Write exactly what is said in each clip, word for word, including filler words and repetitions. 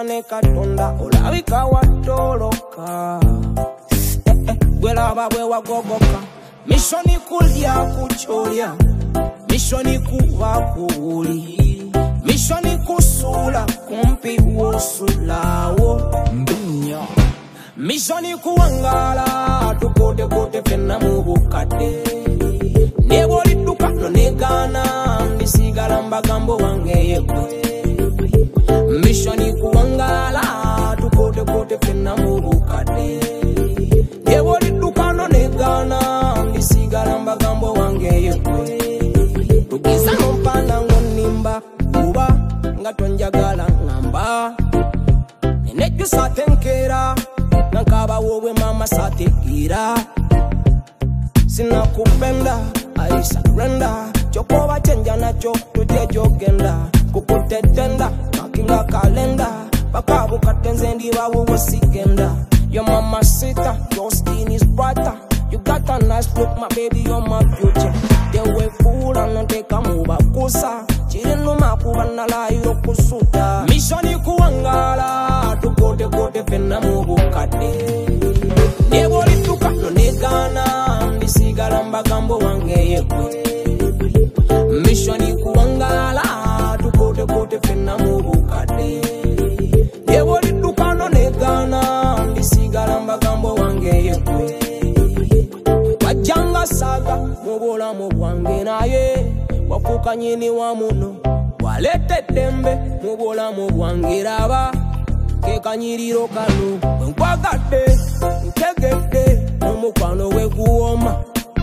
ne Katonda olabika watoloka eh, eh, gwelaba bwe wagogoka mishoni kulya kucholya mishoni kuba kuuli mishoni kusula kumpi wosulawo ndunya mishoni kuwangala tukote kote fena mubukade nebo liduka no negana ndisigala mbagambo wange yekwe mishoni kuwangala tukote kote fena mubukade nebo liduka no negana ndisigala mbagambo wange yekwe tugiza mpana ngonimba kuba ngatonjagala ngamba nenejo satenkera nankaba wowe mama sategira sinakupenda I surrender chokoba chenja nacho tuje jogenda kukutetenda makinga kalenda bakabu katenze ndiba wowe sigenda your mama sita your skin is brighter you got a nice look my baby you're my future they way fool and take a move kusa chirinu makuba nalayo kusuta mishoni kuangala tukote kote fena mubukade nebo lituka no negana ndisigala mbagambo wange yekwe mishoni kuangala tukote kote fena mubukade nebo lituka no negana ndisigala mbagambo wange yekwe wajanga saga mubola mu bwange naye wafuka nyini wa muno walete dembe mubola mu bwange raba kekanyiriro kanu nkwagadde ntegedde omukwano we guwoma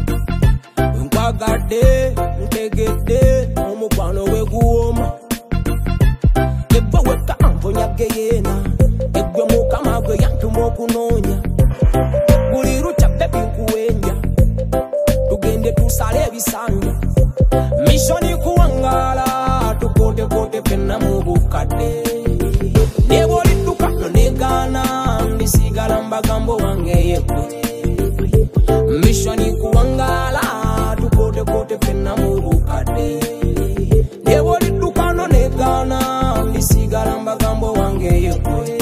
nkwagadde ntegedde omukwano we guwoma ebwe weka amponyage yena egwe mukama gwe yantuma okunonya buli lucha bebi nkuwenya tugende tusale ebisanja mishoni kuwangala tukote kote fena mubukade nebo liduka no negana ndisigala mbagambo wange yekwe mishoni kuwangala tukote kote fena mubukade nebo liduka no negana ndisigala mbagambo wange yekwe